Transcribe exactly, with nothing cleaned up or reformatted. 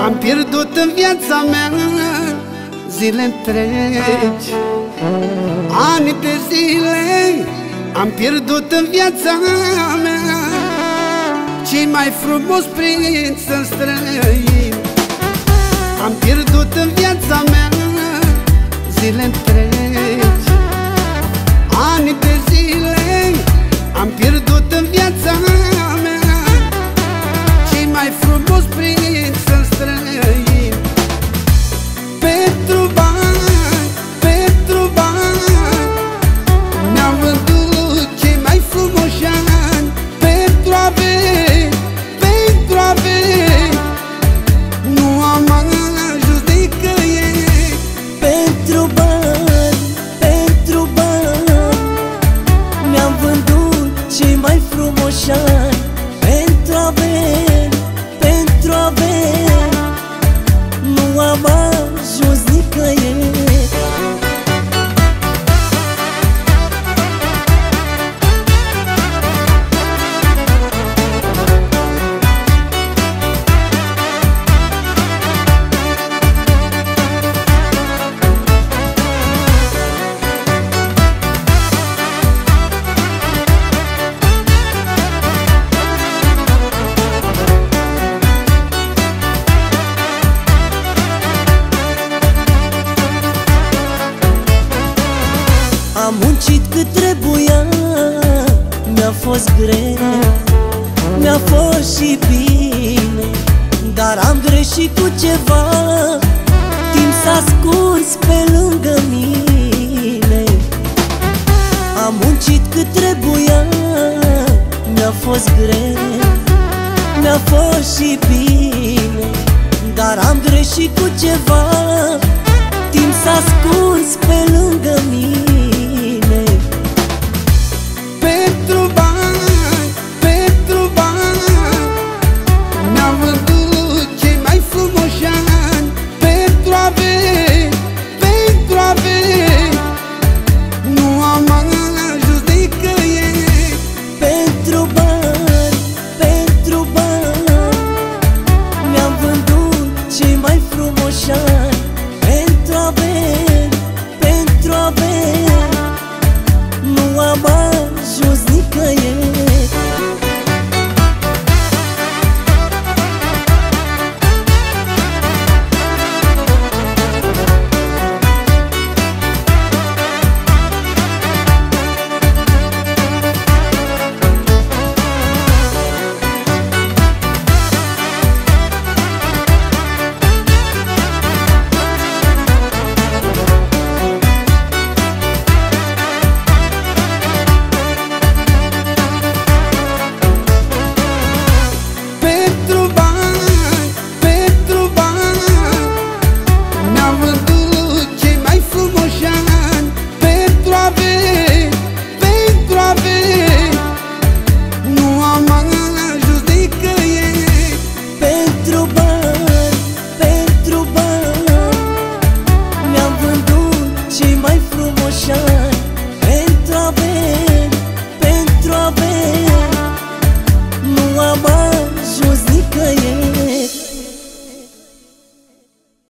Am pierdut în viața mea zile întregi, ani de zile am pierdut în viața mea cei mai frumos prinț în străin. Am pierdut în viața mea zile întregi, ani de zile am pierdut în viața mea cei mai frumos prinț în străin. Pentru bani, pentru bani mi-am vândut cei mai frumoși ani. Pentru averi, pentru averi nu am ajuns nicăieri. Pentru bani, pentru bani mi-am vândut cei mai frumoși ani. Pentru averi, pentru averi nu am ajuns nicăieri. Am muncit cât trebuia, mi-a fost greu, mi-a fost și bine, dar am greșit cu ceva, timp s-a scurs pe lângă mine. Am muncit cât trebuia, mi-a fost greu, mi-a fost și bine, dar am greșit cu ceva, timp s-a scurs pe lângă mine. Pentru bani